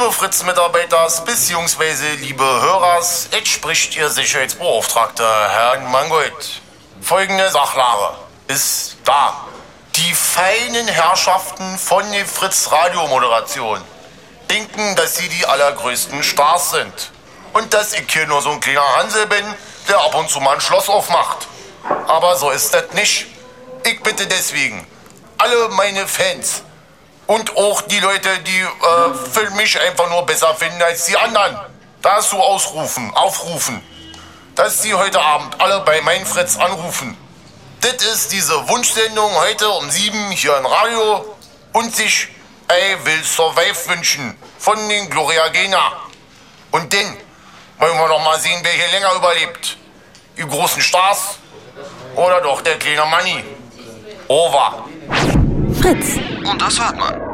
Liebe Fritz-Mitarbeiters bzw. liebe Hörers, jetzt spricht Ihr Sicherheitsbeauftragter, Herr Mangold. Folgende Sachlage ist da. Die feinen Herrschaften von der Fritz-Radio-Moderation denken, dass sie die allergrößten Stars sind. Und dass ich hier nur so ein kleiner Hansel bin, der ab und zu mal ein Schloss aufmacht. Aber so ist das nicht. Ich bitte deswegen alle meine Fans und auch die Leute, die für mich einfach nur besser finden als die anderen, dazu aufrufen, dass sie heute Abend alle bei Mein Fritz anrufen. Das ist diese Wunschsendung heute um 7 hier im Radio und sich I Will Survive wünschen von den Gloria Gaynor. Und dann wollen wir doch mal sehen, wer hier länger überlebt. Die großen Stars oder doch der kleine Manni. Over. Fritz. Und das hört man.